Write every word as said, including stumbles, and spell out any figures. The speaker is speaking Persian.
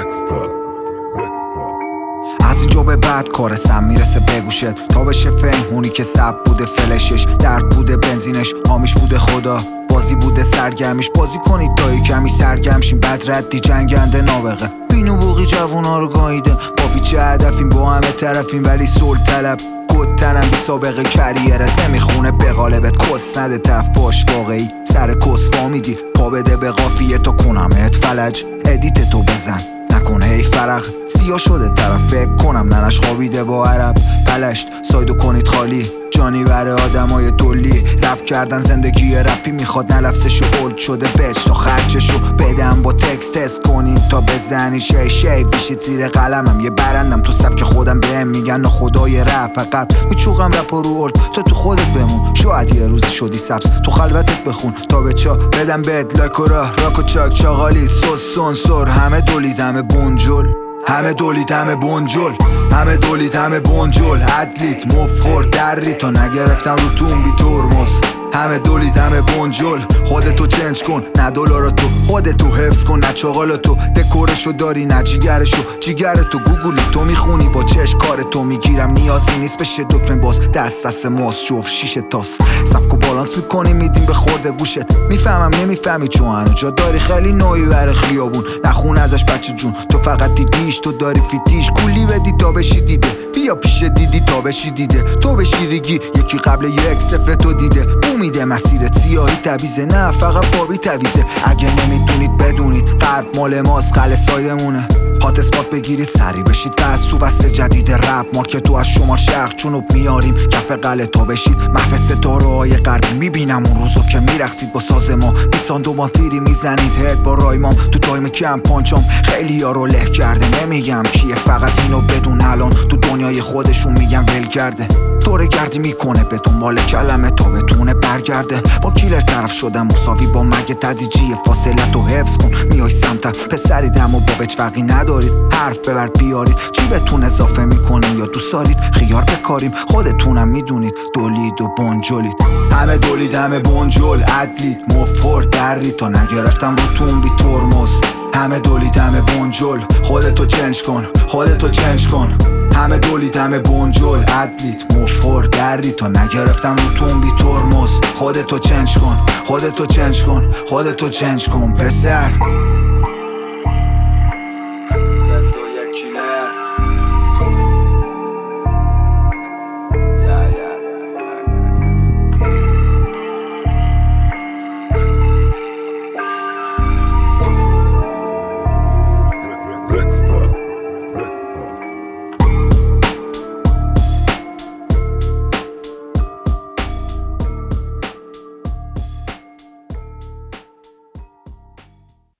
از اینجا به بعد کار سم میرسه به گوشت تا بشه فهمونی که سب بوده فلشش، درد بوده بنزینش، آمیش بوده خدا، بازی بوده سرگرمیش. بازی کنید تا کمی سرگرمشین، بد ردی جنگنده نابغه بینو بوقی جوونا رو گاییده. با بیچه هدفیم با همه طرفیم ولی صلح طلب، کدتنم بی سابقه کریرت نمیخونه به غالبت. کس نده تف باش واقعی، سر کس وامیدی پا بده به قافیه تا کنمت فلج. ادیت تو بزن نکنه ای فرق، سیاه شده طرف فکر کنم ننش خوابیده با عرب. پلشت سایدو کنید خالی، جانی بره آدمای دولی. رپ کردن زندگی رپی میخواد نه لفظشو اولد شده بچ تا خرچشو بدم با تکست تست کنید تا بزنی شی شی ویشید زیر قلمم. یه برندم تو سبک خودم بهم میگن نه خدای رپ عقب میچوقم رپ رو اولد تا تو خودت بمون. شاید یه روزی شدی سبز تو خلوتت بخون تا به چا بدم بد لایک و راه راک و چاک چاقالی سوس سونسور. همه دولید همه بونجل، همه دولید همه بونجل، همه دولید همه بونجل. ادلیت مفور دری تا نگرفتم رو تون بی ترمز. همه دولید همه بونجل، خودتو چنج کن نه دلارتو، خودتو حفظ کن نه چاقالتو. دکورشو داری نه جیگرشو، جیگرتو گوگلی تو میخونی با چش کارتو میگیرم. نیازی نیست بشه دکمه باز، دست دست ماست شوف شیشه تاس. سبکو بالانس میکنی میدیم به خورده گوشت، میفهمم نمیفهمی چون هنو جا داری خیلی نوعی بره خیابون. نخون ازش بچه جون تو فقط دیدیش، تو داری فیتیش کولی بدی تا بشی دیده. بیا پیش دیدی تا بشی دیده، تو بشی ریگی یکی قبل یک صفر تو دیده. میده مسیرت سیاهی تبیزه نه فقط بابی تبیزه. اگه نمیدونید بدونید غرب مال ماست خل سایمونه. هات اسپات بگیرید سری بشید و از تو بسته جدید رپ مارکتو از شمال شرق چونوب میاریم کف قله تا بشید محو ستاره های غربی. میبینم اون روزو که میرقصید با ساز ما، بیستان دو مافیری میزنید هد با رایمام تو تایم کم پانچام. خیلی ها رو له کرده نمیگم کیه، فقط اینو بدون الان تو دنیای خودشون میگم ول کرده. دوره گردی میکنه به دنبال کلمه تا بتونه برگرده. با کیلر طرف شدم مساوی با مرگ تدریجی، فاصله تو حفظ کن میای سمتم پسری دم و با بچوقی ندارید. حرف ببر بیارید چی بهتون اضافه میکنین یا دوست دارید خیار بکاریم. خودتونم میدونید دولید و بونجولید، همه دولید همه بونجل. ادلیت مفور دری تا نگرفتم رو تون بی ترمز. همه دولید همه بونجل، خودتو چنج کن خودتو چنج کن. همه دولید همه بونجل. ادلیت مفور دری تا نگرفتم رو تون بی ترمز. خودتو چنج کن خودتو چنج کن خودتو چنج کن پسر.